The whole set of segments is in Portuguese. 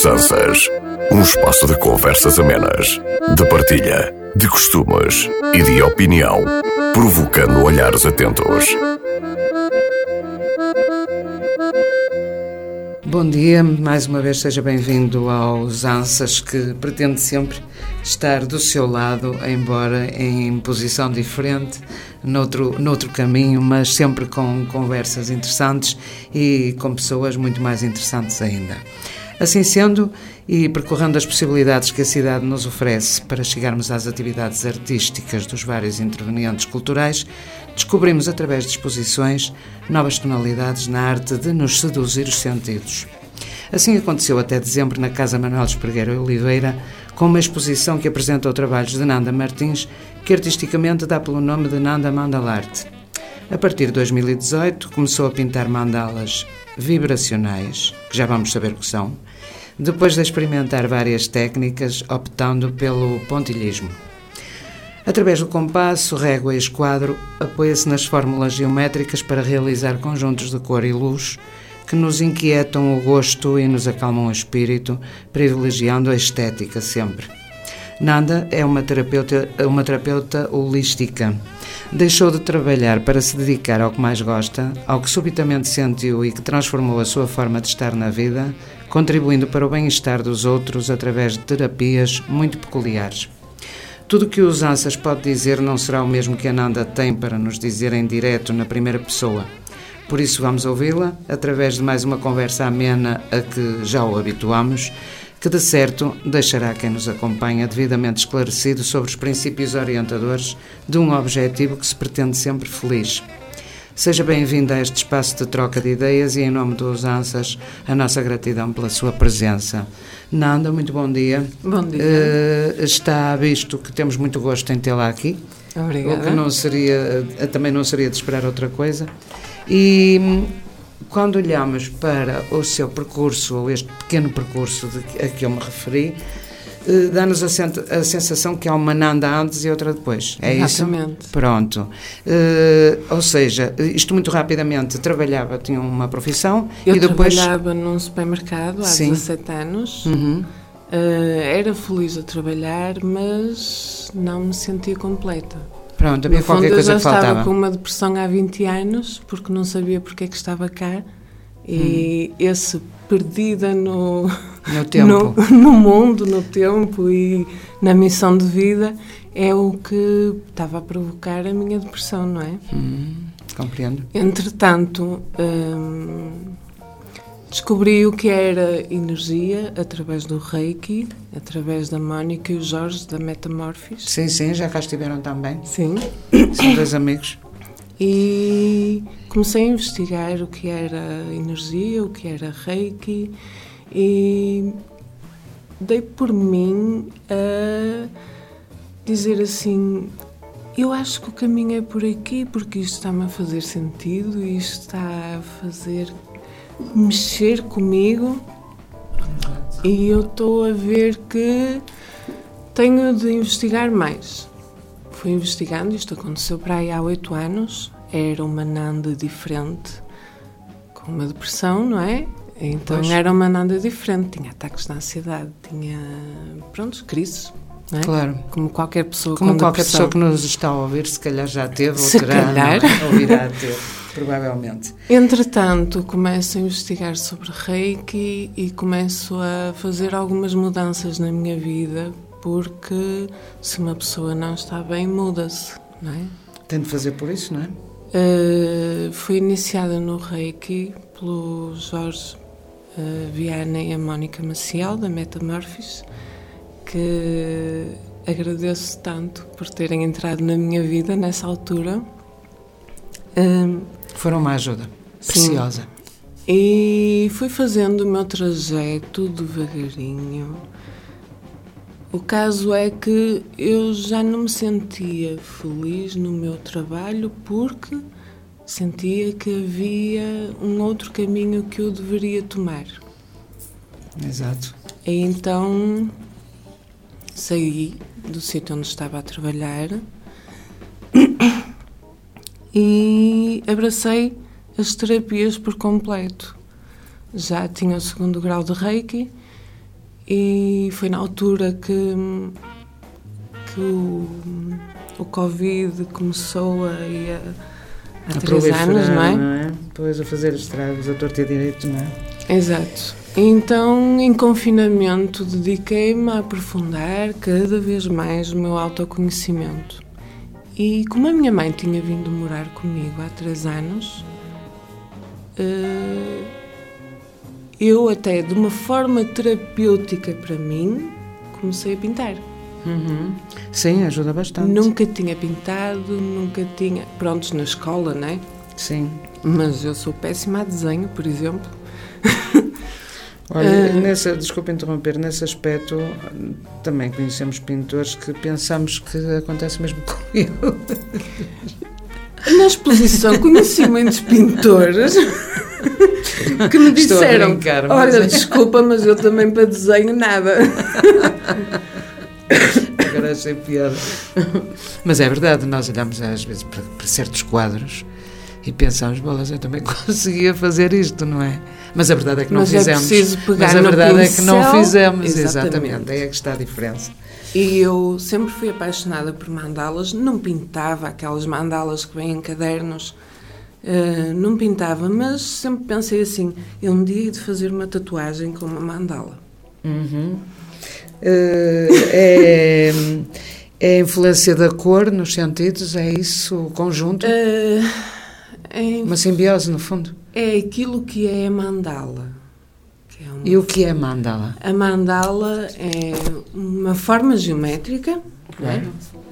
Os Ansas, um espaço de conversas amenas, de partilha, de costumes e de opinião, provocando olhares atentos. Bom dia, mais uma vez seja bem-vindo aos Ansas, que pretende sempre estar do seu lado, embora em posição diferente, noutro caminho, mas sempre com conversas interessantes e com pessoas muito mais interessantes ainda. Assim sendo, e percorrendo as possibilidades que a cidade nos oferece para chegarmos às atividades artísticas dos vários intervenientes culturais, descobrimos através de exposições novas tonalidades na arte de nos seduzir os sentidos. Assim aconteceu até dezembro na Casa Manuel Espregueira Oliveira, com uma exposição que apresentou trabalhos de Nanda Martins, que artisticamente dá pelo nome de Nanda Mandalarte. A partir de 2018 começou a pintar mandalas vibracionais, que já vamos saber o que são, depois de experimentar várias técnicas, optando pelo pontilhismo. Através do compasso, régua e esquadro, apoia-se nas fórmulas geométricas para realizar conjuntos de cor e luz que nos inquietam o gosto e nos acalmam o espírito, privilegiando a estética sempre. Nanda é uma terapeuta holística. Deixou de trabalhar para se dedicar ao que mais gosta, ao que subitamente sentiu e que transformou a sua forma de estar na vida, contribuindo para o bem-estar dos outros através de terapias muito peculiares. Tudo o que os Ansas pode dizer não será o mesmo que a Nanda tem para nos dizer em direto na primeira pessoa. Por isso vamos ouvi-la, através de mais uma conversa amena a que já o habituamos, que de certo deixará quem nos acompanha devidamente esclarecido sobre os princípios orientadores de um objetivo que se pretende sempre feliz. Seja bem-vindo a este espaço de troca de ideias e, em nome dos Ansas, a nossa gratidão pela sua presença. Nanda, muito bom dia. Bom dia. Está visto que temos muito gosto em tê-la aqui. Obrigada. O que também não seria de esperar outra coisa. E quando olhamos para o seu percurso, ou este pequeno percurso a que eu me referi, dá-nos a sensação que há uma Nanda antes e outra depois. É Exatamente. Isso? Pronto. Ou seja, isto muito rapidamente, tinha uma profissão eu e depois... trabalhava num supermercado há 17 anos. Uhum. Era feliz a trabalhar, mas não me sentia completa. Pronto, havia qualquer coisa que faltava. Eu estava com uma depressão há 20 anos, porque não sabia porque é que estava cá. E esse perdida no tempo. no mundo, no tempo e na missão de vida é o que estava a provocar a minha depressão, não é? Compreendo. Entretanto, descobri o que era energia através do Reiki, através da Mónica e o Jorge da Metamorphis. Sim, já cá estiveram também. Sim. São dois amigos. E comecei a investigar o que era energia, o que era Reiki e dei por mim a dizer assim, eu acho que o caminho é por aqui porque isto está-me a fazer sentido e isto está a fazer mexer comigo e eu estou a ver que tenho de investigar mais. Fui investigando, isto aconteceu para aí há 8 anos, era uma Nanda diferente, com uma depressão, não é? Então era uma Nanda diferente, tinha ataques de ansiedade, tinha, crises, não é? Claro. Como qualquer pessoa Como com qualquer depressão. pessoa que nos está a ouvir, se calhar já teve, Se ou terá, calhar. não é? Ou irá ter, provavelmente. Entretanto, começo a investigar sobre Reiki e começo a fazer algumas mudanças na minha vida, porque se uma pessoa não está bem, muda-se, não é? Tem de fazer por isso, não é? Fui iniciada no Reiki pelo Jorge Viana e a Mónica Maciel, da Metamorphis, que agradeço tanto por terem entrado na minha vida nessa altura. Foram uma ajuda preciosa. Sim. E fui fazendo o meu trajeto devagarinho. O caso é que eu já não me sentia feliz no meu trabalho porque sentia que havia um outro caminho que eu deveria tomar. Exato. E então saí do sítio onde estava a trabalhar e abracei as terapias por completo. Já tinha o 2º grau de Reiki E foi na altura que o Covid começou há 3 anos, não é? Depois a fazer estragos, a torta e direito, não é? Exato. Então, em confinamento, dediquei-me a aprofundar cada vez mais o meu autoconhecimento. E como a minha mãe tinha vindo morar comigo há 3 anos, eu até, de uma forma terapêutica para mim, comecei a pintar. Sim, ajuda bastante. Nunca tinha pintado, nunca tinha... Prontos, na escola, não é? Sim. Mas eu sou péssima a desenho, por exemplo. Olha, desculpa interromper, nesse aspecto também conhecemos pintores que pensamos que acontece mesmo com ele. Na exposição conheci muitos pintores que me disseram, brincar, olha, desculpa, mas eu também para desenho nada. Agora achei piada. Mas é verdade, nós olhamos às vezes para certos quadros e pensamos, bolas, eu também conseguia fazer isto, não é? Mas a verdade é que não fizemos. É preciso pegar mas a verdade no é que não fizemos, exatamente. Aí é que está a diferença. E eu sempre fui apaixonada por mandalas, não pintava aquelas mandalas que vêm em cadernos, não pintava, mas sempre pensei assim, eu um dia hei de fazer uma tatuagem com uma mandala. É a influência da cor nos sentidos, é isso o conjunto? Uma simbiose, no fundo. É aquilo que é a mandala. E o que é mandala? A mandala é uma forma geométrica, não é?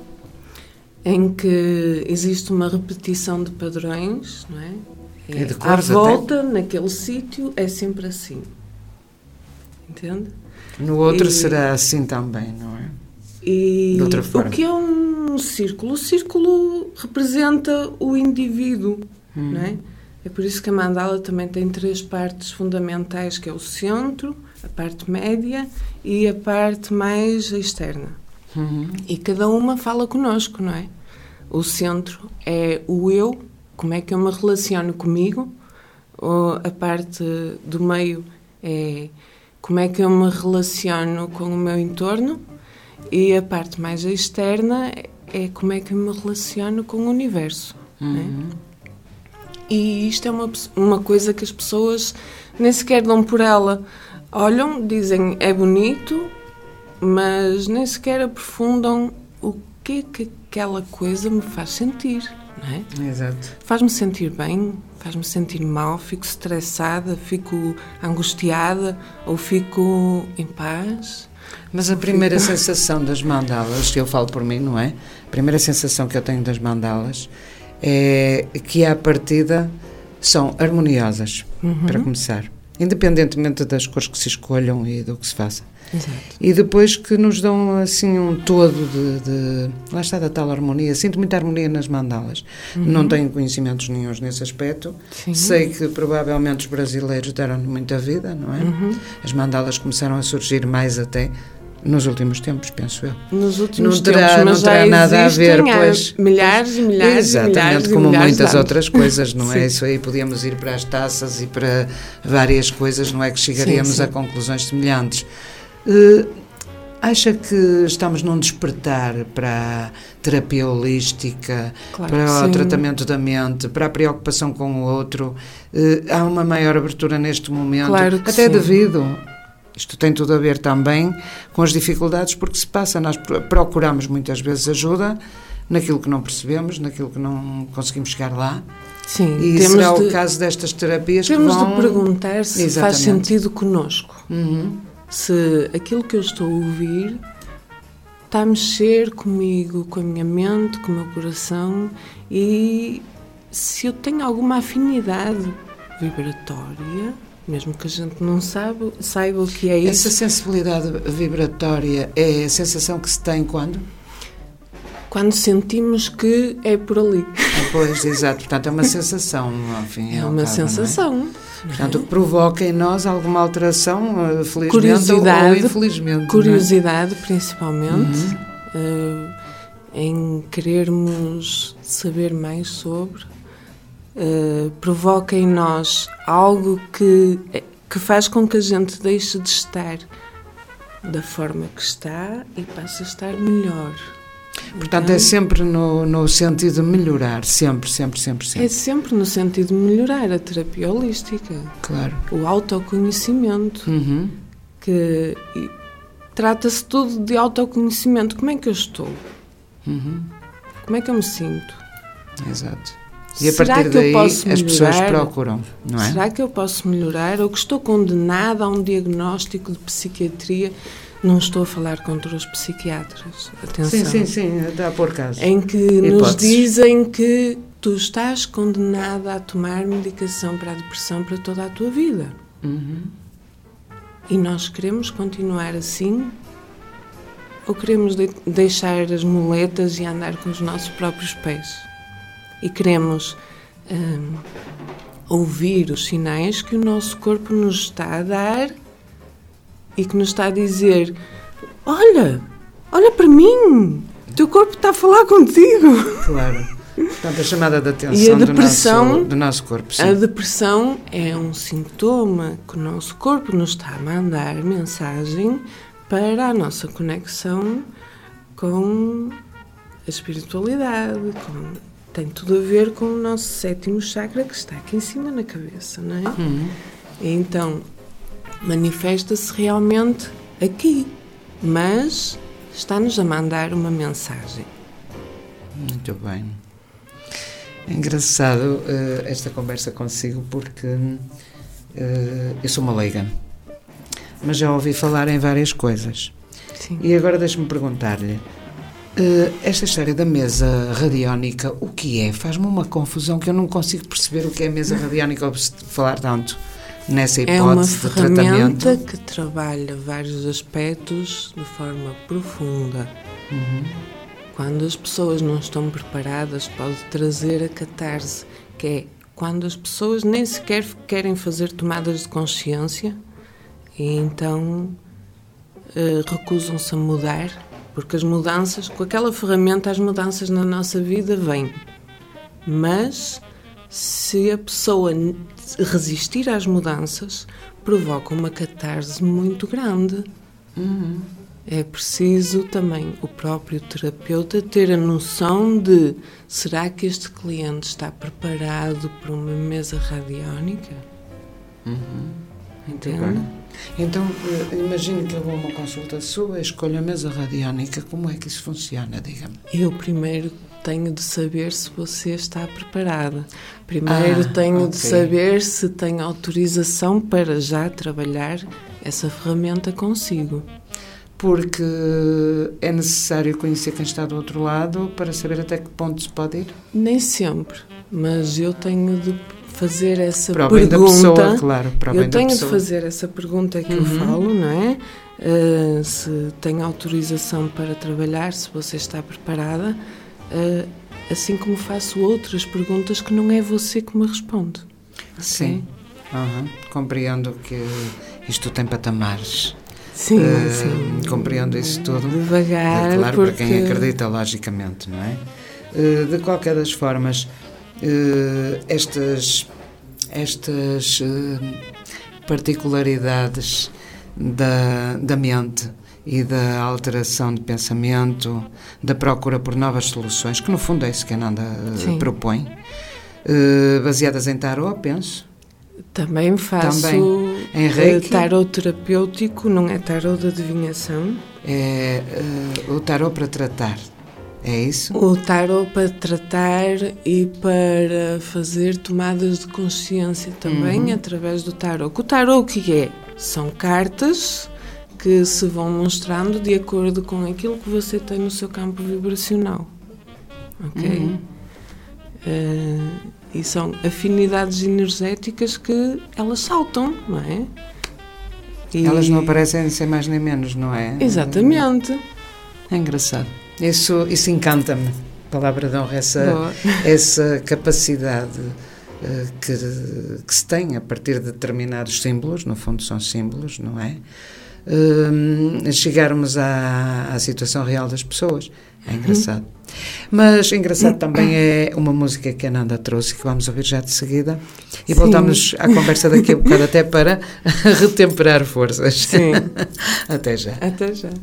Em que existe uma repetição de padrões, não é? E de cores, à volta, até naquele sítio, é sempre assim. Entende? No outro será assim também, não é? E de outra forma. O que é um círculo? O círculo representa o indivíduo, não é? É por isso que a mandala também tem 3 partes fundamentais, que é o centro, a parte média e a parte mais externa. E cada uma fala connosco, não é? O centro é o eu, como é que eu me relaciono comigo. A parte do meio é como é que eu me relaciono com o meu entorno. E a parte mais externa é como é que eu me relaciono com o universo, não é? E isto é uma coisa que as pessoas nem sequer dão por ela. Olham, dizem, é bonito, mas nem sequer aprofundam o que é que aquela coisa me faz sentir, não é? Exato. Faz-me sentir bem, faz-me sentir mal, fico estressada, fico angustiada ou fico em paz. Mas a primeira sensação das mandalas, eu falo por mim, não é? A primeira sensação que eu tenho das mandalas é que, à partida, são harmoniosas, para começar. Independentemente das cores que se escolham e do que se faça. Exato. E depois que nos dão, assim, um todo de... Lá está, da tal harmonia. Sinto muita harmonia nas mandalas. Não tenho conhecimentos nenhuns nesse aspecto. Sim. Sei que, provavelmente, os brasileiros deram-lhe muita vida, não é? As mandalas começaram a surgir mais até nos últimos tempos, penso eu. Nos últimos tempos, mas não terá nada a ver, pois. Milhares e milhares exatamente, e milhares como milhares muitas outras coisas, não é? Sim. Isso aí podíamos ir para as taças e para várias coisas, não é? Que chegaríamos a conclusões semelhantes. Acha que estamos num despertar para a terapia holística, para o tratamento da mente, para a preocupação com o outro? Há uma maior abertura neste momento? Claro que até sim. devido... Isto tem tudo a ver também com as dificuldades porque se passa. Nós procuramos muitas vezes ajuda naquilo que não percebemos, naquilo que não conseguimos chegar lá. Sim, E será o caso destas terapias que vão... Temos de perguntar se faz sentido connosco. Uhum. Se aquilo que eu estou a ouvir está a mexer comigo, com a minha mente, com o meu coração, e se eu tenho alguma afinidade vibratória, mesmo que a gente não saiba o que é isso. Essa sensibilidade vibratória é a sensação que se tem quando? Quando sentimos que é por ali. Pois, exato. Portanto, é uma sensação, enfim. É uma sensação. Não é? Portanto, que provoca em nós alguma alteração, felizmente curiosidade, ou infelizmente. Curiosidade, principalmente, em querermos saber mais sobre. Provoca em nós algo que faz com que a gente deixe de estar da forma que está e passa a estar melhor. Portanto, então, é sempre no sentido de melhorar, sempre. É sempre no sentido de melhorar a terapia holística. Claro. O autoconhecimento, que trata-se tudo de autoconhecimento. Como é que eu estou? Como é que eu me sinto? Exato. E a Será partir que eu daí posso as pessoas melhorar? procuram, não é? Será que eu posso melhorar? Ou que estou condenada a um diagnóstico de psiquiatria? Não estou a falar contra os psiquiatras, atenção. Sim, dá por caso. Em que nos dizem que tu estás condenada a tomar medicação para a depressão para toda a tua vida. E nós queremos continuar assim? Ou queremos deixar as muletas e andar com os nossos próprios pés? E queremos ouvir os sinais que o nosso corpo nos está a dar e que nos está a dizer: olha para mim, o teu corpo está a falar contigo. Claro. Portanto, a chamada de atenção do nosso corpo. Sim. A depressão é um sintoma que o nosso corpo nos está a mandar mensagem para a nossa conexão com a espiritualidade, tem tudo a ver com o nosso 7º chakra que está aqui em cima na cabeça, não é? E então, manifesta-se realmente aqui, mas está-nos a mandar uma mensagem. Muito bem. É engraçado esta conversa consigo porque eu sou uma leiga, mas já ouvi falar em várias coisas. Sim. E agora deixe-me perguntar-lhe, esta história da mesa radiónica, o que é? Faz-me uma confusão que eu não consigo perceber o que é a mesa radiónica ao falar tanto nessa hipótese de tratamento. É uma ferramenta que trabalha vários aspectos de forma profunda. Quando as pessoas não estão preparadas, pode trazer a catarse, que é quando as pessoas nem sequer querem fazer tomadas de consciência e então recusam-se a mudar, porque as mudanças, com aquela ferramenta, as mudanças na nossa vida vêm. Mas se a pessoa resistir às mudanças, provoca uma catarse muito grande. É preciso também o próprio terapeuta ter a noção de: será que este cliente está preparado para uma mesa radiónica? Entende? Então, imagine que eu vou a uma consulta sua e escolho a mesa radiónica. Como é que isso funciona, diga-me? Eu primeiro tenho de saber se você está preparada. Primeiro tenho de saber se tem autorização para já trabalhar essa ferramenta consigo. Porque é necessário conhecer quem está do outro lado para saber até que ponto se pode ir? Nem sempre, mas eu tenho de fazer essa para o pergunta. Bem da pessoa, claro, para o eu bem da tenho pessoa. de fazer essa pergunta que eu falo, não é? Se tem autorização para trabalhar, se você está preparada, assim como faço outras perguntas que não é você que me responde. Sim, compreendo que isto tem patamares. Sim. Compreendo isso tudo. Devagar, claro, porque... para quem acredita, logicamente, não é? De qualquer das formas, estas particularidades da mente e da alteração de pensamento, da procura por novas soluções, que no fundo é isso que a Nanda propõe, baseadas em tarot, penso. Também faço em Reiki. Tarot terapêutico, não é tarot de adivinhação. É o tarot para tratar, é isso? O tarot para tratar e para fazer tomadas de consciência também através do tarot. O tarot o que é? São cartas que se vão mostrando de acordo com aquilo que você tem no seu campo vibracional. Ok? E são afinidades energéticas que elas saltam, não é? E... elas não aparecem sem mais nem menos, não é? Exatamente. É engraçado. Isso encanta-me, palavra de honra, essa capacidade que se tem a partir de determinados símbolos, no fundo são símbolos, não é? chegarmos à situação real das pessoas. É engraçado. Mas engraçado também é uma música que a Nanda trouxe, que vamos ouvir já de seguida. E voltamos à conversa daqui a bocado, até para retemperar forças. Sim. Até já. Até já.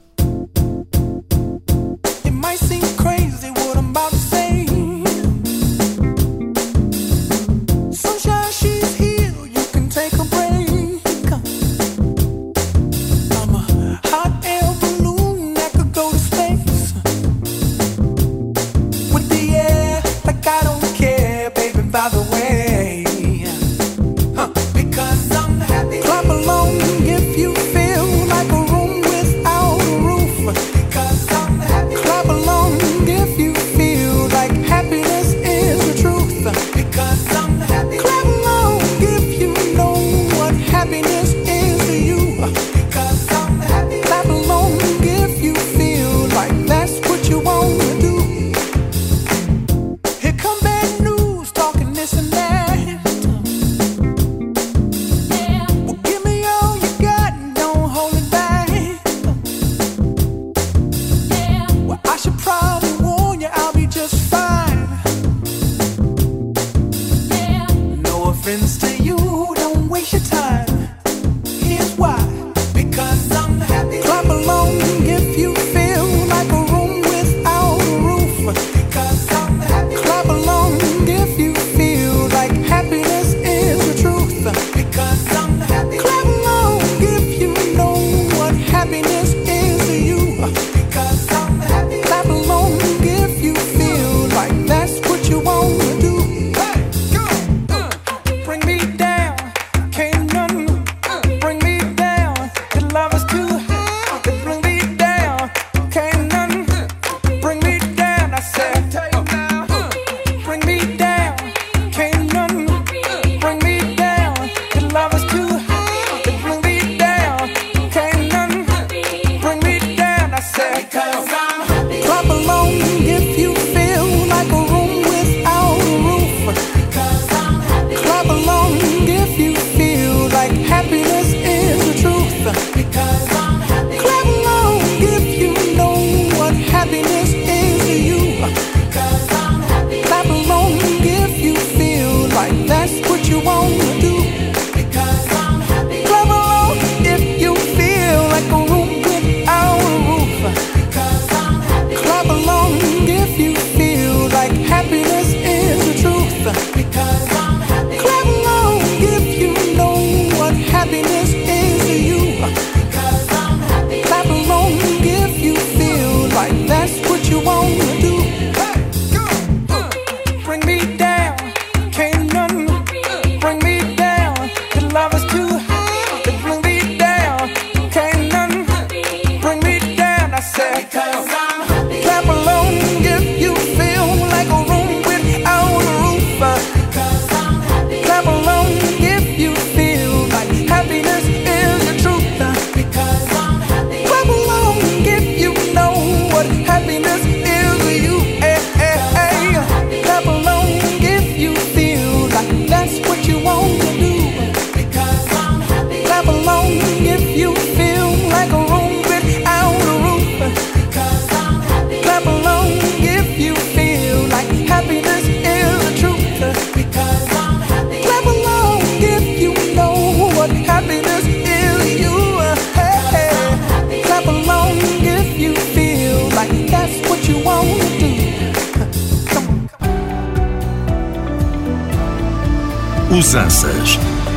Usanças.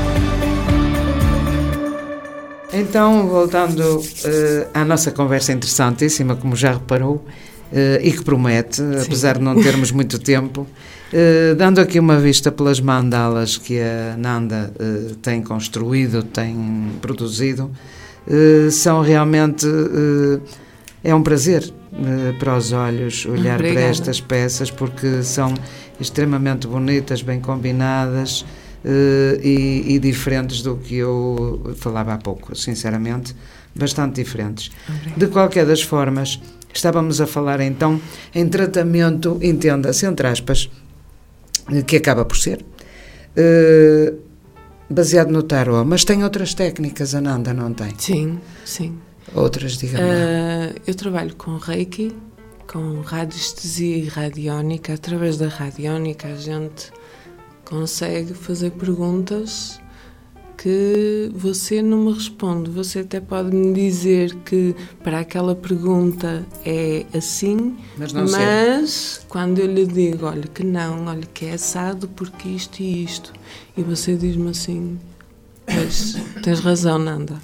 Então, voltando à nossa conversa interessantíssima, como já reparou, e que promete, sim, apesar de não termos muito tempo, dando aqui uma vista pelas mandalas que a Nanda tem construído, tem produzido, são realmente, é um prazer para os olhos olhar para estas peças, porque são extremamente bonitas, bem combinadas, e diferentes do que eu falava há pouco, sinceramente, bastante diferentes. Obrigada. De qualquer das formas, estávamos a falar então em tratamento, entenda-se, entre aspas, que acaba por ser, baseado no tarot, mas tem outras técnicas, Ananda, não tem? Sim, sim. Outras, diga-me lá. Eu trabalho com Reiki, com radiestesia e radiónica. Através da radiónica a gente consegue fazer perguntas que você não me responde. Você até pode me dizer que para aquela pergunta é assim, mas quando eu lhe digo, olha que não, olha que é assado porque isto e isto, e você diz-me assim, pois, tens razão, Nanda.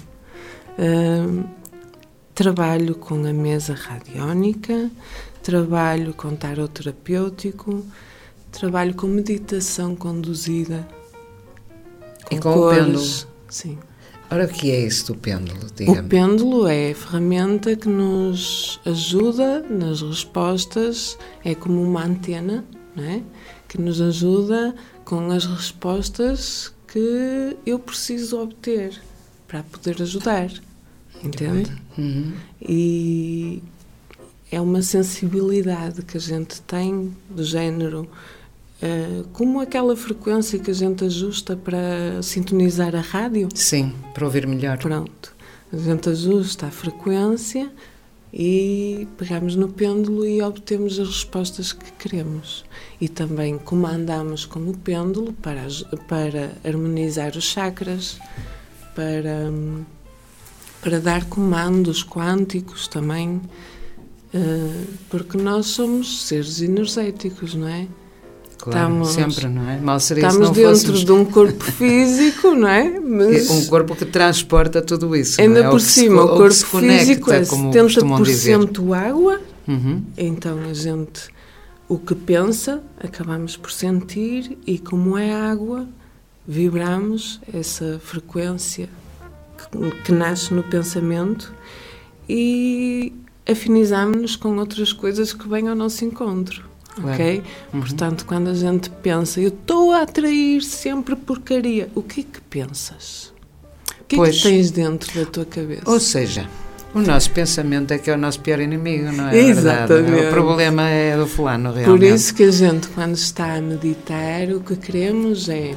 Trabalho com a mesa radiónica, trabalho com tarot terapêutico, trabalho com meditação conduzida, com e com cores. o pêndulo. Sim. Ora, o que é isso do pêndulo? Diga-me. O pêndulo é a ferramenta que nos ajuda nas respostas, é como uma antena, não é? Que nos ajuda com as respostas que eu preciso obter para poder ajudar. Entende? Uhum. E é uma sensibilidade que a gente tem do género, como aquela frequência que a gente ajusta para sintonizar a rádio. Sim, para ouvir melhor. Pronto. A gente ajusta a frequência e pegamos no pêndulo e obtemos as respostas que queremos. E também comandamos com o pêndulo para harmonizar os chakras, para dar comandos quânticos também, porque nós somos seres energéticos, não é? Claro, sempre, não é? Mal seria estamos se não dentro fôssemos... de um corpo físico, não é? Mas um corpo que transporta tudo isso. ainda não é? por cima, o corpo físico é como costumam dizer. 70% água, Uhum. então a gente, o que pensa, acabamos por sentir, e como é água, vibramos essa frequência que nasce no pensamento e afinizamos-nos com outras coisas que vêm ao nosso encontro, Claro. ok? Uhum. Portanto, quando a gente pensa, eu estou a atrair sempre porcaria, o que é que pensas? O que é que tens dentro da tua cabeça? Ou seja, o nosso pensamento é que é o nosso pior inimigo, não é? Exatamente. Verdade, não é? O problema é do fulano, realmente. Por isso que a gente, quando está a meditar, o que queremos é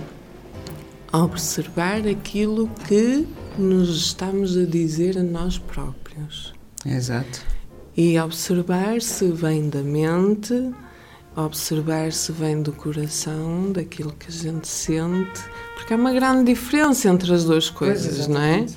observar aquilo que nos estamos a dizer a nós próprios. Exato. E observar se vem da mente, observar se vem do coração, daquilo que a gente sente, porque há uma grande diferença entre as duas coisas, não é?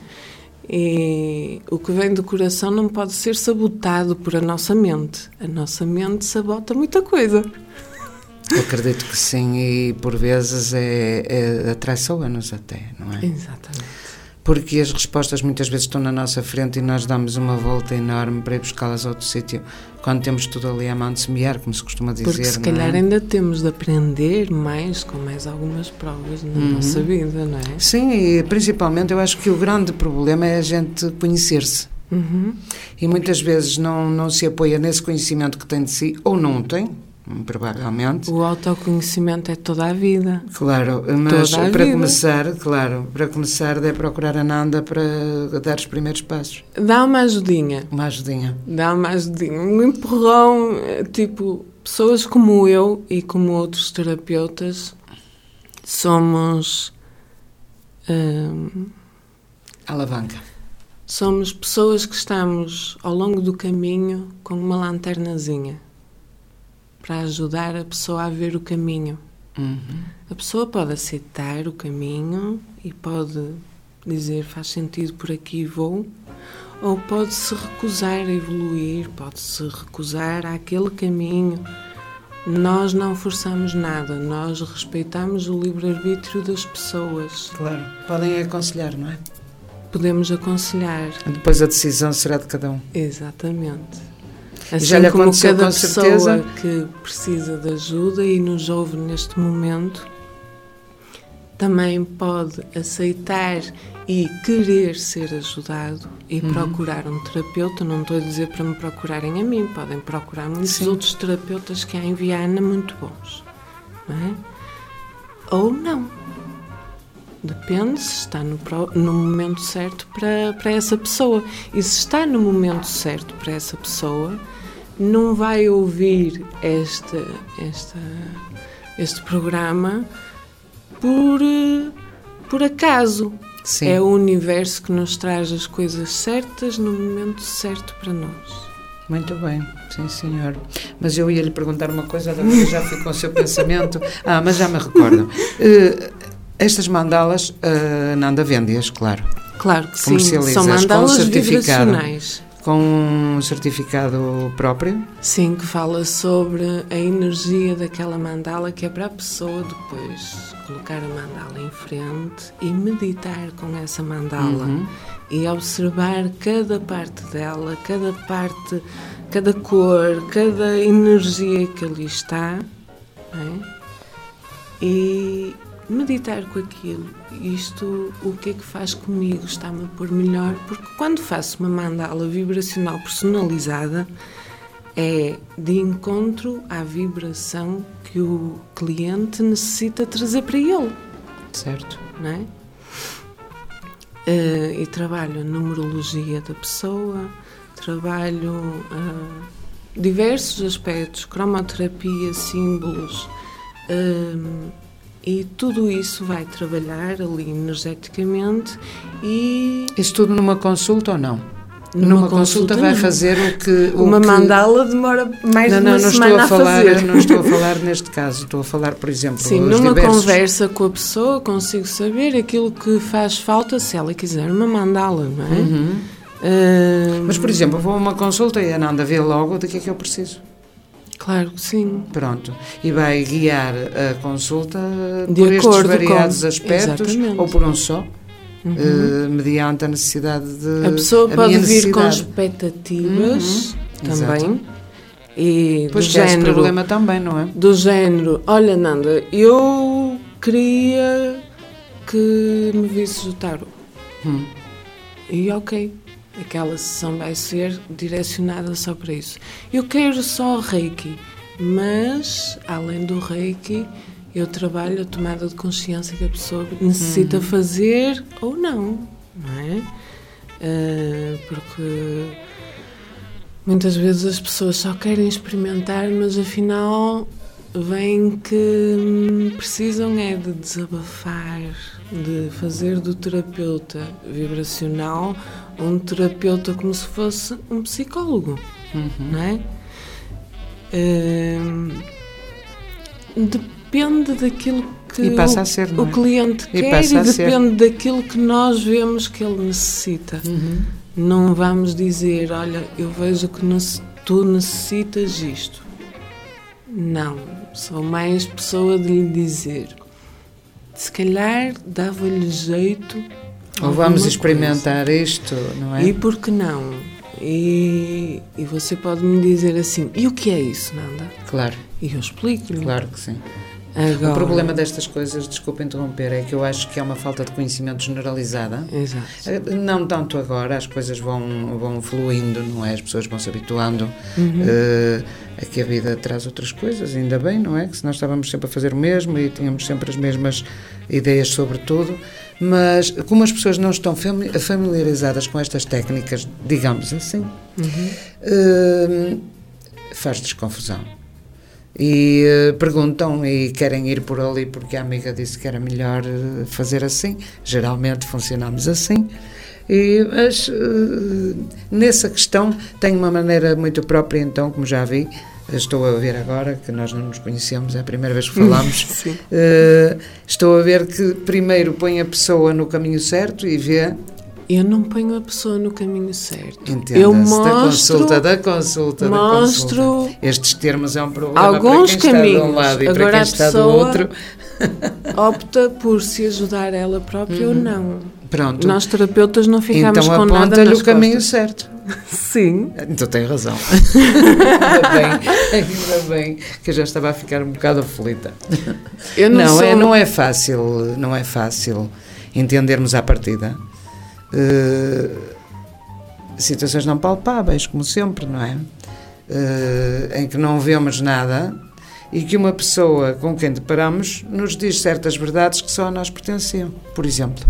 E o que vem do coração não pode ser sabotado por a nossa mente. A nossa mente sabota muita coisa. Eu acredito que sim, e por vezes atrai traiçoa-nos até, não é? Exatamente. Porque as respostas muitas vezes estão na nossa frente e nós damos uma volta enorme para ir buscá-las a outro sítio, quando temos tudo ali à mão de semear, como se costuma dizer. Porque se calhar ainda temos de aprender mais com mais algumas provas na nossa vida, não é? Sim, e principalmente eu acho que o grande problema é a gente conhecer-se. Uhum. E muitas vezes não se apoia nesse conhecimento que tem de si, ou não tem, provavelmente. O autoconhecimento é toda a vida. Claro, mas Toda a para vida. começar é procurar a Nanda para dar os primeiros passos. Dá uma ajudinha. Uma ajudinha. Dá uma ajudinha. Um empurrão, tipo, pessoas como eu e como outros terapeutas somos Alavanca. somos pessoas que estamos ao longo do caminho com uma lanternazinha para ajudar a pessoa a ver o caminho. Uhum. A pessoa pode aceitar o caminho e pode dizer faz sentido, por aqui vou, ou pode se recusar a evoluir, pode se recusar àquele caminho. Nós não forçamos nada, nós respeitamos o livre-arbítrio das pessoas. Claro. Podem aconselhar, não é? Podemos aconselhar. Depois a decisão será de cada um. Exatamente. Assim já lhe como aconteceu, cada com pessoa certeza? que precisa de ajuda e nos ouve neste momento também pode aceitar e querer ser ajudado e procurar um terapeuta. Não estou a dizer para me procurarem a mim, podem procurar muitos outros terapeutas que há em Viana muito bons, não é? Ou não. Depende se está no momento certo para essa pessoa. E se está no momento certo para essa pessoa, não vai ouvir este programa por acaso. Sim. É o universo que nos traz as coisas certas no momento certo para nós. Muito bem, sim senhor. Mas eu ia lhe perguntar uma coisa, agora já fui com o seu pensamento. Mas já me recordo. Estas mandalas, Nanda vende-as, claro. Claro que sim, Comercializa-as são mandalas com certificado. vibracionais. Com um certificado próprio? Sim, que fala sobre a energia daquela mandala, que é para a pessoa depois colocar a mandala em frente e meditar com essa mandala e observar cada parte dela, cada cor, cada energia que ali está, não é? E meditar com aquilo. Isto, o que é que faz comigo? Está-me a pôr melhor, porque quando faço uma mandala vibracional personalizada, é de encontro à vibração que o cliente necessita trazer para ele. Certo. Não é? E trabalho a numerologia da pessoa, trabalho diversos aspectos, cromoterapia, símbolos, e tudo isso vai trabalhar ali energeticamente e... Isso tudo numa consulta ou não? Numa consulta vai fazer o que... Uma mandala demora mais de uma semana a fazer. Não estou a falar neste caso, estou a falar, por exemplo... Sim, numa conversa com a pessoa consigo saber aquilo que faz falta, se ela quiser uma mandala, não é? Mas, por exemplo, eu vou a uma consulta e a Nanda vê logo do que é que eu preciso. Claro que sim. Pronto. E vai guiar a consulta de por estes variados com... aspectos, Exatamente. ou por um só, mediante a necessidade de... A pessoa pode vir com necessidade. expectativas também. Exato. E pois do que é esse género, problema também, não é? Do género, olha Nanda, eu queria que me visses o tarot. E ok, aquela sessão vai ser direcionada só para isso. Eu quero só Reiki, mas além do Reiki eu trabalho a tomada de consciência que a pessoa necessita fazer ou não é? Porque muitas vezes as pessoas só querem experimentar, mas afinal veem que precisam é de desabafar, de fazer do terapeuta vibracional um terapeuta como se fosse um psicólogo, não é? Depende daquilo que e passa a ser, não é? O cliente quer e depende daquilo que nós vemos que ele necessita. Não vamos dizer, olha, eu vejo que tu necessitas isto. Não, sou mais pessoa de lhe dizer, se calhar dava-lhe jeito. Ou vamos experimentar isto, não é? E por que não? E você pode me dizer assim, e o que é isso, Nanda? Claro. E eu explico-lhe. Claro que sim. Agora... O problema destas coisas, desculpa interromper, é que eu acho que é uma falta de conhecimento generalizada. Exato. Não tanto agora, as coisas vão fluindo, não é? As pessoas vão se habituando a que a vida traz outras coisas, ainda bem, não é? Que se nós estávamos sempre a fazer o mesmo e tínhamos sempre as mesmas ideias sobre tudo, mas como as pessoas não estão familiarizadas com estas técnicas, digamos assim, faz-lhes confusão. E perguntam e querem ir por ali porque a amiga disse que era melhor fazer assim. Geralmente funcionamos assim. Mas nessa questão tenho uma maneira muito própria, então, como já vi, estou a ver agora, que nós não nos conhecemos, é a primeira vez que falamos, estou a ver que primeiro põe a pessoa no caminho certo e vê... Eu não ponho a pessoa no caminho certo. Entenda-se, eu mostro, da consulta. Estes termos é um problema alguns para quem caminhos. Está de um lado e agora para quem está do outro. Opta por se ajudar ela própria ou não. Pronto. Nós terapeutas não ficamos então, com nada nas costas. Então aponta-lhe o caminho certo. Sim. Então tem razão. Ainda bem que eu já estava a ficar um bocado aflita. Não é fácil entendermos à partida. Situações não palpáveis, como sempre, não é? Em que não vemos nada e que uma pessoa com quem deparamos nos diz certas verdades que só a nós pertenciam, por exemplo.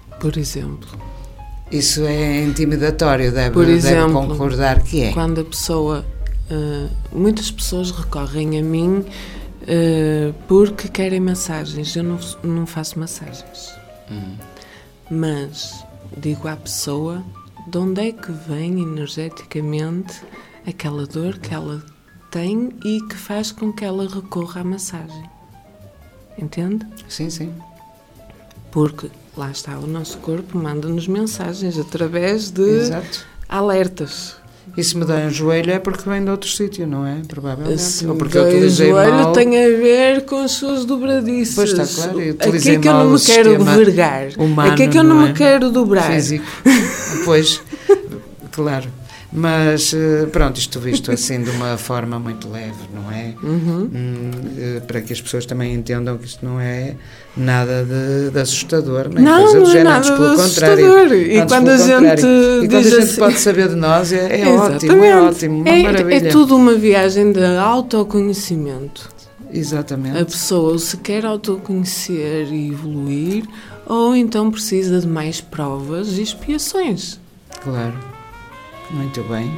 Isso é intimidatório, deve concordar que é. Quando a pessoa... muitas pessoas recorrem a mim porque querem massagens. Eu não faço massagens. Mas digo à pessoa de onde é que vem energeticamente aquela dor que ela tem e que faz com que ela recorra à massagem. Entende? Sim, sim. Porque lá está, o nosso corpo manda-nos mensagens através de Exato. alertas. E se me dá um joelho é porque vem de outro sítio, não é? Provavelmente. Se Ou porque eu o utilizei joelho mal. tem a ver com as suas dobradiças. Pois está claro, eu Aqui utilizei é que eu mal não o me quero sistema vergar. humano, Aqui é que eu não me quero dobrar. Físico. Pois, claro. Mas, pronto, isto visto assim de uma forma muito leve, não é? Para que as pessoas também entendam que isto não é nada de assustador, nem coisa do género, antes pelo contrário. E quando a gente pode saber de nós, é ótimo, uma maravilha. É tudo uma viagem de autoconhecimento. Exatamente. A pessoa se quer autoconhecer e evoluir, ou então precisa de mais provas e expiações. Claro. Muito bem.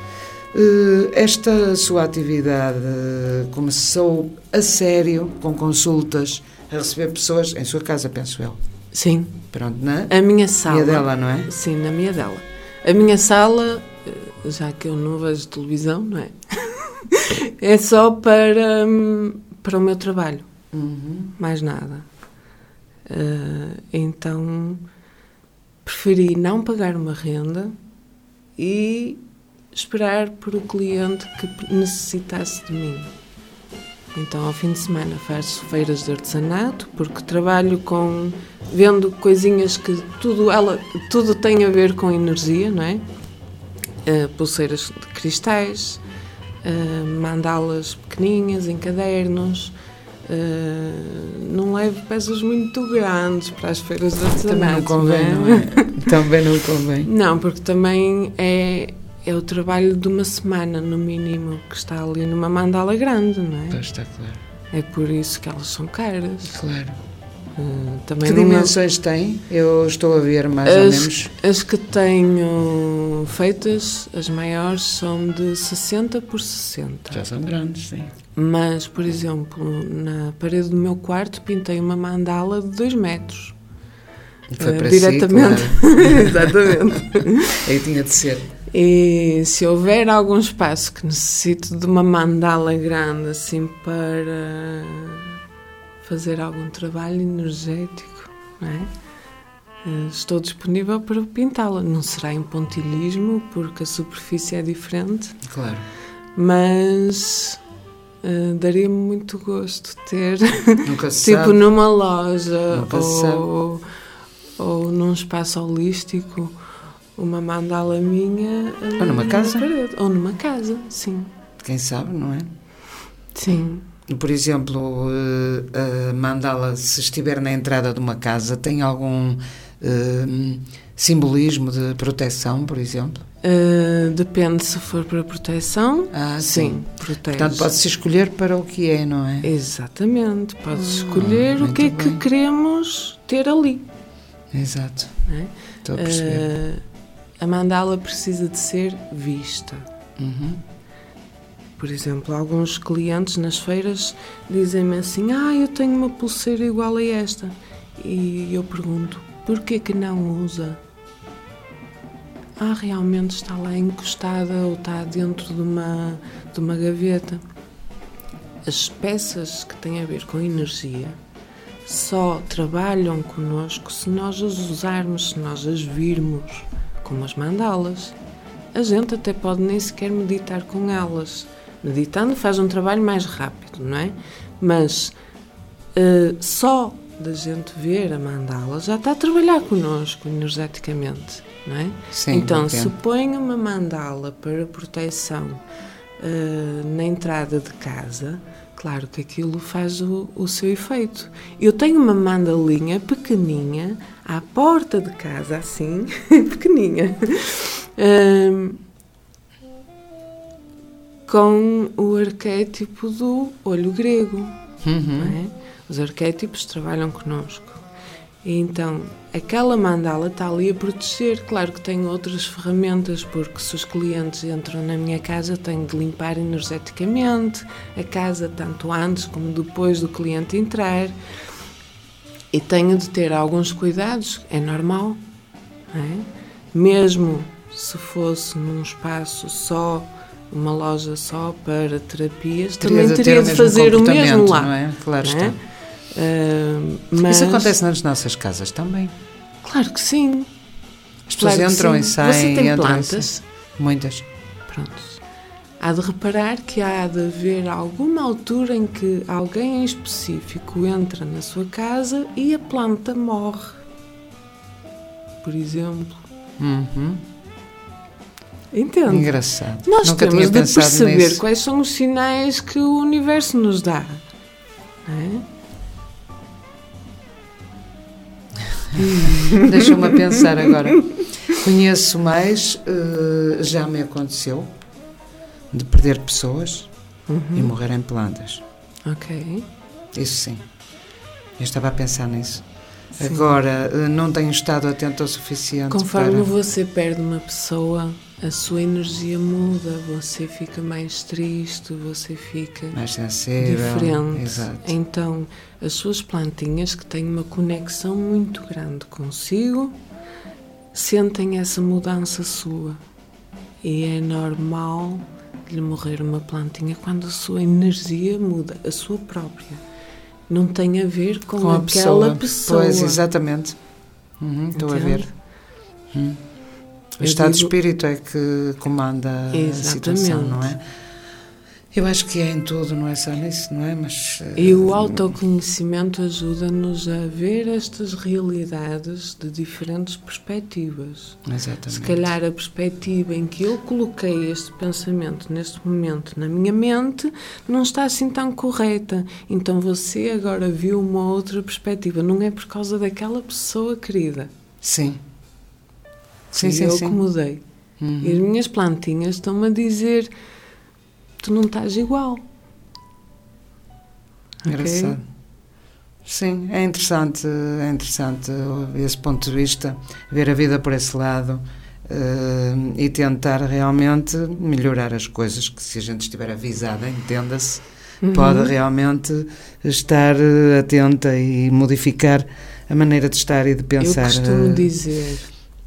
Esta sua atividade começou a sério, com consultas, a receber pessoas em sua casa, penso eu. Sim. Pronto, na minha sala. Minha dela, não é? Sim, na minha dela. A minha sala, já que eu não vejo televisão, não é? É só para o meu trabalho. Mais nada. Então, preferi não pagar uma renda e esperar por o cliente que necessitasse de mim. Então, ao fim de semana faço feiras de artesanato, porque trabalho vendo coisinhas que tudo tem a ver com energia, não é? Pulseiras de cristais, mandalas pequeninhas em cadernos. Não levo peças muito grandes para as feiras de artesanato. Também não convém, não é? Também não convém. Não, porque também é o trabalho de uma semana, no mínimo, que está ali numa mandala grande, não é? Pois está claro. É por isso que elas são caras. Claro. Também que dimensões tem? Eu estou a ver mais ou menos. As que tenho feitas, as maiores, são de 60 por 60. Já são grandes, sim. Mas, por exemplo, na parede do meu quarto pintei uma mandala de 2 metros. Foi para diretamente. Si, claro. Exatamente. Aí tinha de ser. E se houver algum espaço que necessite de uma mandala grande, assim, para fazer algum trabalho energético, não é? Estou disponível para pintá-la. Não será em pontilhismo, porque a superfície é diferente. Claro. Mas daria-me muito gosto ter, Nunca se tipo, sabe. numa loja Nunca se sabe. ou num espaço holístico, uma mandala minha. Ou numa casa. Ou numa casa, sim. Quem sabe, não é? Sim. Por exemplo, a mandala, se estiver na entrada de uma casa, tem algum simbolismo de proteção, por exemplo? Depende, se for para proteção, sim, protege. Portanto, pode-se escolher para o que é, não é? Exatamente, pode-se escolher o que é que queremos ter ali. Exato. Não é? Estou a perceber. A mandala precisa de ser vista. Por exemplo, alguns clientes nas feiras dizem-me assim: eu tenho uma pulseira igual a esta. E eu pergunto: porquê que não usa? Realmente está lá encostada ou está dentro de uma gaveta. As peças que têm a ver com energia só trabalham connosco se nós as usarmos, se nós as virmos, como as mandalas. A gente até pode nem sequer meditar com elas. Meditando faz um trabalho mais rápido, não é? Mas só da gente ver a mandala já está a trabalhar connosco energeticamente, não é? Sim, então, se põe uma mandala para proteção na entrada de casa, claro que aquilo faz o seu efeito. Eu tenho uma mandalinha pequeninha à porta de casa, assim, pequeninha, com o arquétipo do olho grego. Não é? Os arquétipos trabalham connosco. E então, aquela mandala está ali a proteger. Claro que tenho outras ferramentas, porque se os clientes entram na minha casa, tenho de limpar energeticamente a casa, tanto antes como depois do cliente entrar. E tenho de ter alguns cuidados, é normal, não é? Mesmo se fosse num espaço só, uma loja só para terapias, também teria de fazer o mesmo lá. Não é? Claro não está. Mas, isso acontece nas nossas casas também. Claro que sim. As pessoas Claro que entram sim. e saem. Você tem entram plantas? Muitas. Pronto. Há de reparar que há de haver alguma altura em que alguém em específico entra na sua casa e a planta morre. Por exemplo. Uhum. Entende? Engraçado. Nós Nunca temos tinha de pensado perceber nisso. quais são os sinais que o universo nos dá. Não é? Deixa-me pensar agora. Conheço mais, já me aconteceu, de perder pessoas e morrerem plantas. Ok. Isso sim. Eu estava a pensar nisso. Sim. Agora, não tenho estado atento o suficiente Conforme para... você perde uma pessoa, a sua energia muda, você fica mais triste, você fica mais sensível. diferente. Exato. Então, as suas plantinhas, que têm uma conexão muito grande consigo, sentem essa mudança sua. E é normal lhe morrer uma plantinha quando a sua energia muda, a sua própria. Não tem a ver com aquela pessoa. Pois, exatamente. Estou a ver. O estado de espírito é que comanda a situação, não é? Eu acho que é em tudo, não é só nisso, não é? Mas, e o autoconhecimento ajuda-nos a ver estas realidades de diferentes perspectivas. Exatamente. Se calhar a perspectiva em que eu coloquei este pensamento neste momento na minha mente não está assim tão correta. Então você agora viu uma outra perspectiva. Não é por causa daquela pessoa querida. Sim. Sim, eu que mudei. E as minhas plantinhas estão-me a dizer: tu não estás igual. Engraçado. Okay? Sim, é interessante esse ponto de vista, ver a vida por esse lado e tentar realmente melhorar as coisas, que se a gente estiver avisada, entenda-se, pode realmente estar atenta e modificar a maneira de estar e de pensar. Eu costumo dizer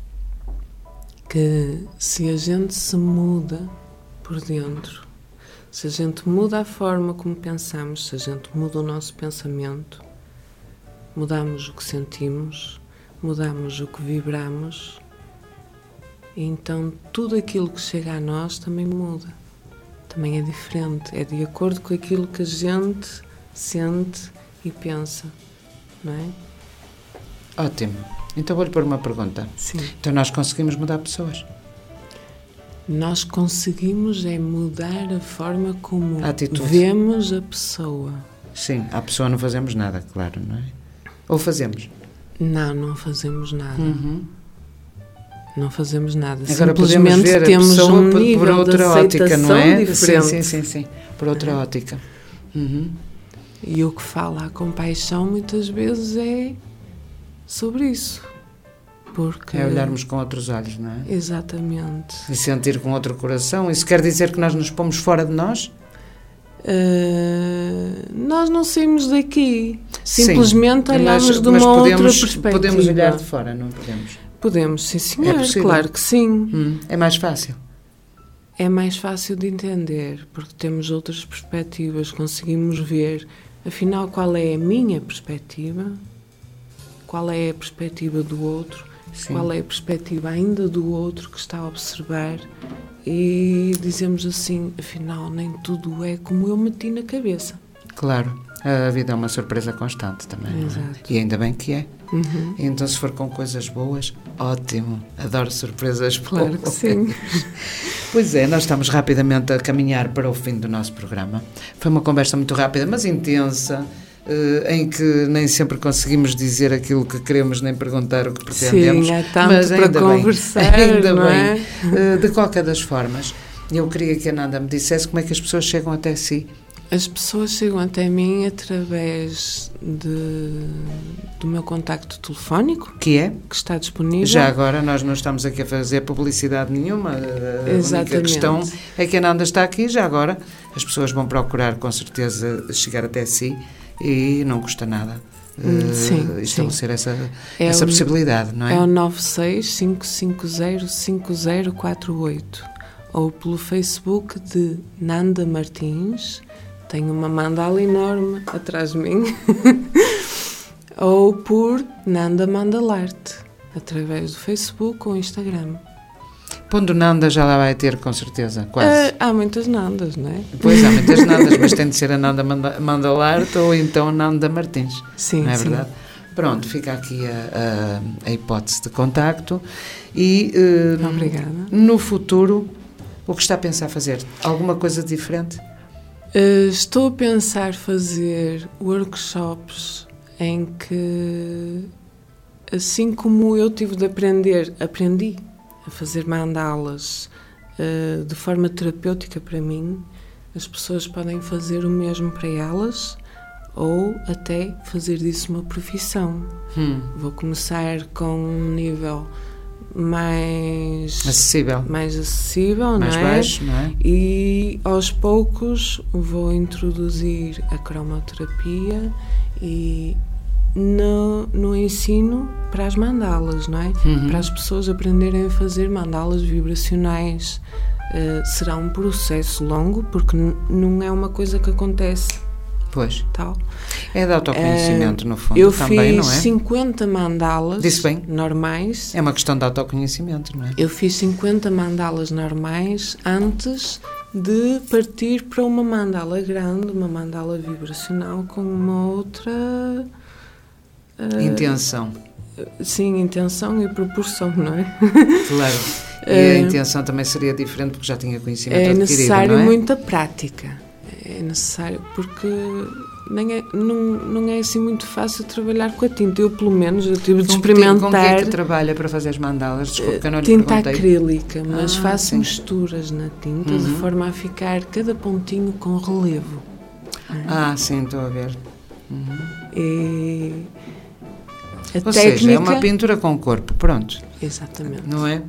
que se a gente se muda por dentro, se a gente muda a forma como pensamos, se a gente muda o nosso pensamento, mudamos o que sentimos, mudamos o que vibramos, e então tudo aquilo que chega a nós também muda. Também é diferente, é de acordo com aquilo que a gente sente e pensa, não é? Ótimo. Então vou-lhe pôr uma pergunta. Sim. Então nós conseguimos mudar pessoas? Nós conseguimos é mudar a forma como atitude. Vemos a pessoa. Sim, à pessoa não fazemos nada, claro, não é? Ou fazemos? Não fazemos nada. Não fazemos nada. Agora simplesmente podemos ver temos a pessoa um nível por outra de ótica, não é? diferente. Sim. Por outra ótica. E o que fala a compaixão muitas vezes é sobre isso. Porque... é olharmos com outros olhos, não é? Exatamente. E sentir com outro coração. Isso quer dizer que nós nos pomos fora de nós? Nós não saímos daqui. Simplesmente sim, olhamos de uma outra perspectiva. Podemos olhar de fora, não podemos? Podemos, sim senhor, É claro que sim. É mais fácil. É mais fácil de entender, porque temos outras perspectivas, conseguimos ver, afinal, qual é a minha perspectiva, qual é a perspectiva do outro, sim. Qual é a perspectiva ainda do outro que está a observar, e dizemos assim, afinal, nem tudo é como eu meti na cabeça. Claro, a vida é uma surpresa constante também. Exato. E ainda bem que é. Então, se for com coisas boas, ótimo. Adoro surpresas boas. Claro que sim. Pois é, nós estamos rapidamente a caminhar para o fim do nosso programa. Foi uma conversa muito rápida, mas intensa, em que nem sempre conseguimos dizer aquilo que queremos, nem perguntar o que pretendemos. Sim, há tanto mas para conversar, ainda não bem. É? De qualquer das formas, eu queria que a Nanda me dissesse como é que as pessoas chegam até si. As pessoas chegam até mim através do meu contacto telefónico, que está disponível. Já agora, nós não estamos aqui a fazer publicidade nenhuma. A única questão é que a Nanda está aqui. Já agora, as pessoas vão procurar com certeza chegar até si e não custa nada estabelecer essa possibilidade, não é? É o 965505048 ou pelo Facebook de Nanda Martins, tenho uma mandala enorme atrás de mim, ou por Nanda Mandalarte, através do Facebook ou Instagram. Pondo Nanda já lá vai ter, com certeza, quase. Há muitas Nandas, não é? Pois, há muitas Nandas, mas tem de ser a Nanda Mandalarte ou então Nanda Martins. Sim, não é sim. verdade? Pronto, fica aqui a hipótese de contacto. E Obrigada. No futuro, o que está a pensar fazer? Alguma coisa diferente? Estou a pensar fazer workshops em que, assim como eu tive de aprendi a fazer mandalas de forma terapêutica para mim, as pessoas podem fazer o mesmo para elas ou até fazer disso uma profissão. Vou começar com um nível mais acessível, mais não é? baixo, não é? E aos poucos vou introduzir a cromoterapia e no ensino para as mandalas, não é? Para as pessoas aprenderem a fazer mandalas vibracionais. Será um processo longo, porque não é uma coisa que acontece. Pois. Tal. É de autoconhecimento, no fundo, eu também, não é? Eu fiz 50 mandalas normais. É uma questão de autoconhecimento, não é? Eu fiz 50 mandalas normais antes de partir para uma mandala grande, uma mandala vibracional com uma outra... intenção. Sim, intenção e proporção, não é? Claro. E a intenção também seria diferente porque já tinha conhecimento adquirido, necessário não é? muita prática. É necessário porque não é assim muito fácil trabalhar com a tinta. Eu, pelo menos, eu tive de experimentar... Com que é que trabalha para fazer as mandalas? Desculpe que eu não lhe tinta perguntei. Acrílica, mas faço sim. misturas na tinta de forma a ficar cada pontinho com relevo. Sim, estou a ver. E a Ou técnica... seja, é uma pintura com corpo, pronto. Exatamente. Não é?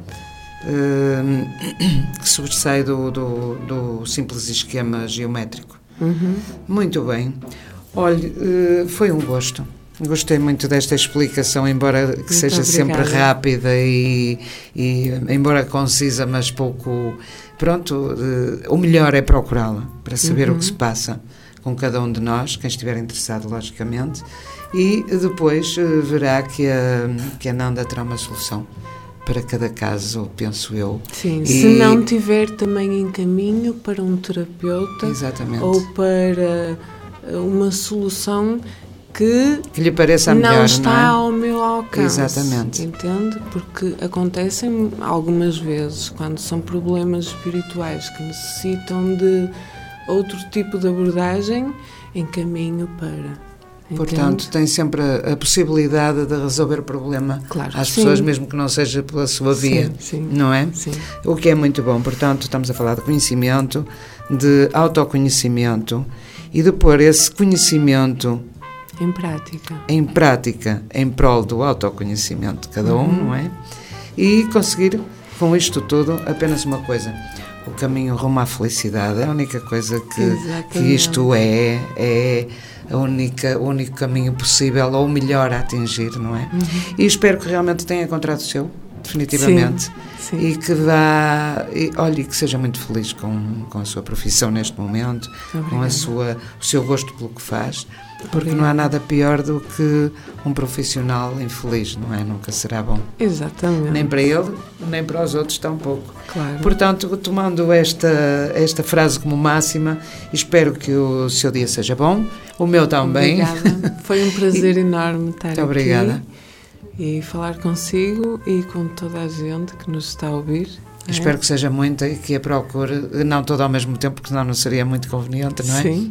Que sobressai do simples esquema geométrico. Muito bem. Olhe, foi um gosto. Gostei muito desta explicação, embora que seja sempre rápida e embora concisa, mas pouco... Pronto, o melhor é procurá-la para saber o que se passa com cada um de nós, quem estiver interessado, logicamente, e depois verá que a Nanda terá uma solução para cada caso, penso eu. Sim, se não tiver também em caminho para um terapeuta. Exatamente. Ou para uma solução que lhe pareça melhor, não está não é? ao meu alcance. Exatamente. Entende? Porque acontecem algumas vezes, quando são problemas espirituais que necessitam de outro tipo de abordagem, em caminho para... Portanto, tem sempre a possibilidade de resolver o problema às pessoas, mesmo que não seja pela sua via, não é? Sim. O que é muito bom. Portanto, estamos a falar de conhecimento, de autoconhecimento e de pôr esse conhecimento em prática, em prol do autoconhecimento de cada um, não é? E conseguir, com isto tudo, apenas uma coisa: o caminho rumo à felicidade. É a única coisa que isto é o único caminho possível ou melhor a atingir, não é? E espero que realmente tenha encontrado o seu, definitivamente. Sim. E que olhe, que seja muito feliz com a sua profissão neste momento, com o seu gosto pelo que faz, porque não há nada pior do que um profissional infeliz, não é? Nunca será bom. Exatamente. Nem para ele, nem para os outros tampouco. Claro. Portanto, tomando esta frase como máxima, espero que o seu dia seja bom, o meu também. Obrigada. Foi um prazer enorme estar aqui. Obrigada. E falar consigo e com toda a gente que nos está a ouvir. Espero que seja muita e que a procure, não toda ao mesmo tempo, porque senão não seria muito conveniente, não é? Sim,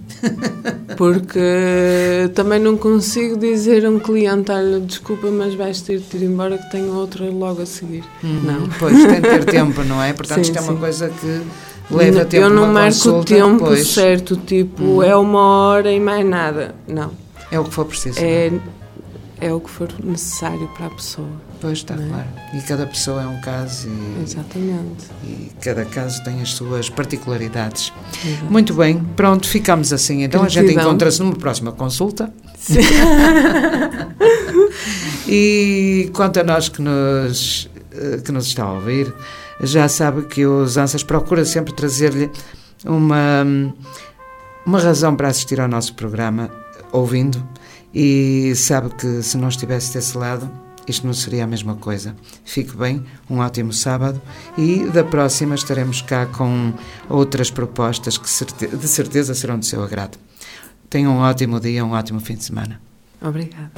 porque também não consigo dizer a um cliente: olha, desculpa, mas vais ter de ir embora que tenho outra logo a seguir. Não. Pois, tem de ter tempo, não é? Portanto, isto é uma coisa que leva tempo. Eu não marco o tempo depois. certo, tipo, é 1 hora e mais nada. Não. É o que for preciso. É o que for necessário para a pessoa. Pois está, claro. E cada pessoa é um caso Exatamente. E cada caso tem as suas particularidades. Exato. Muito bem, pronto, ficamos assim. Então a gente Gratidão. encontra-se numa próxima consulta. Sim. E quanto a nós que nos está a ouvir, já sabe que os Ansas procura sempre trazer-lhe uma razão para assistir ao nosso programa, ouvindo, e sabe que se não estivesse desse lado, isto não seria a mesma coisa. Fique bem, um ótimo sábado, e da próxima estaremos cá com outras propostas que de certeza serão do seu agrado. Tenha um ótimo dia, um ótimo fim de semana. Obrigada.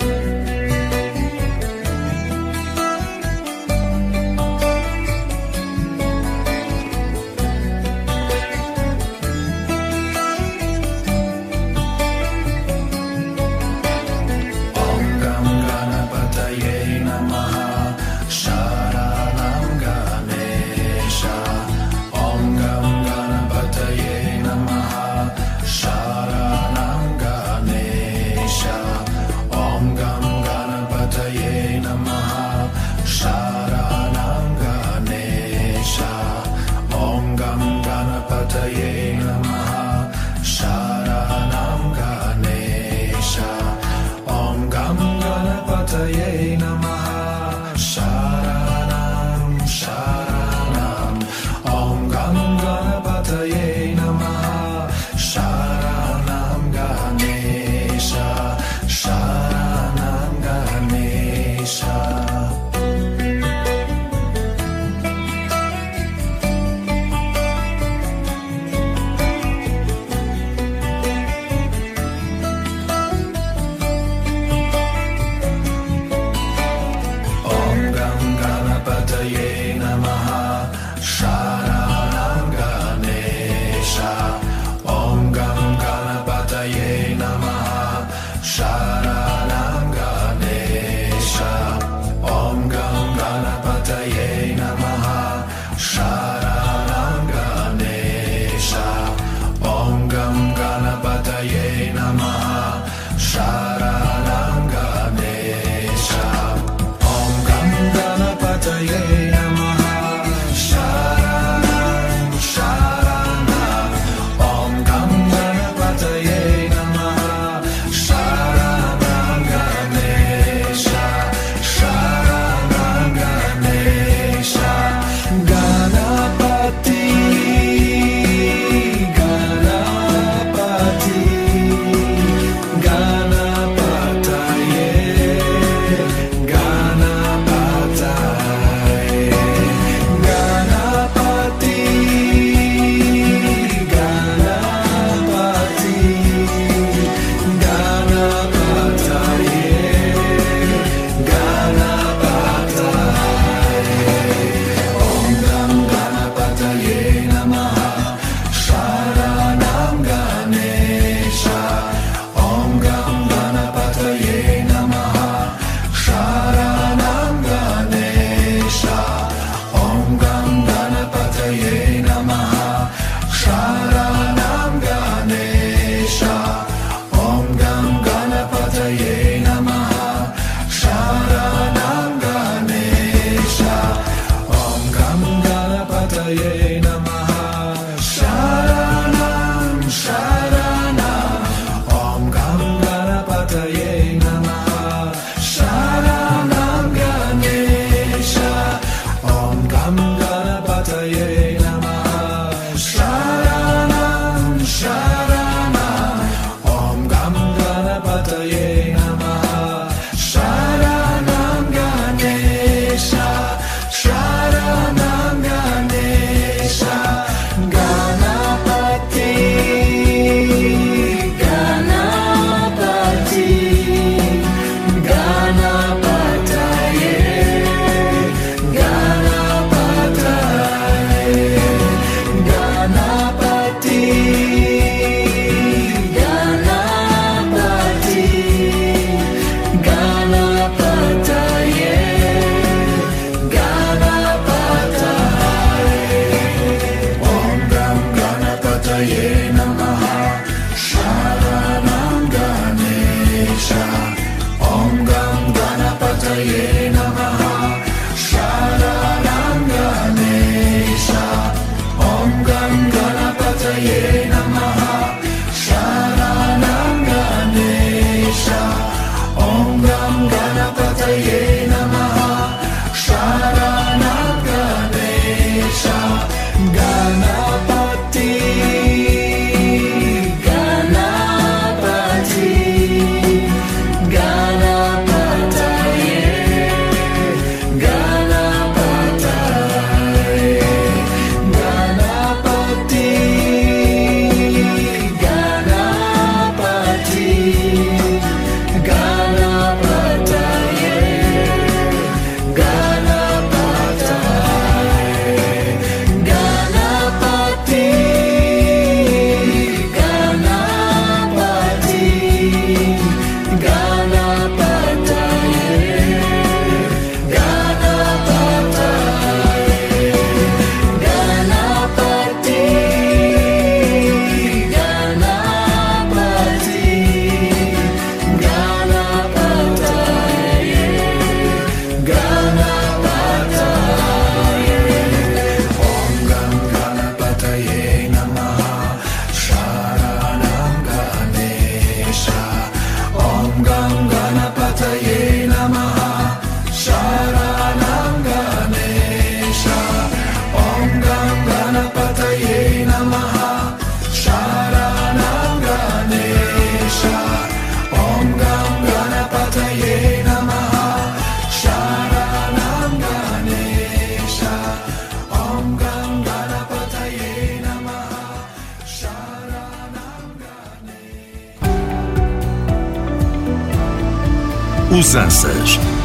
Usanças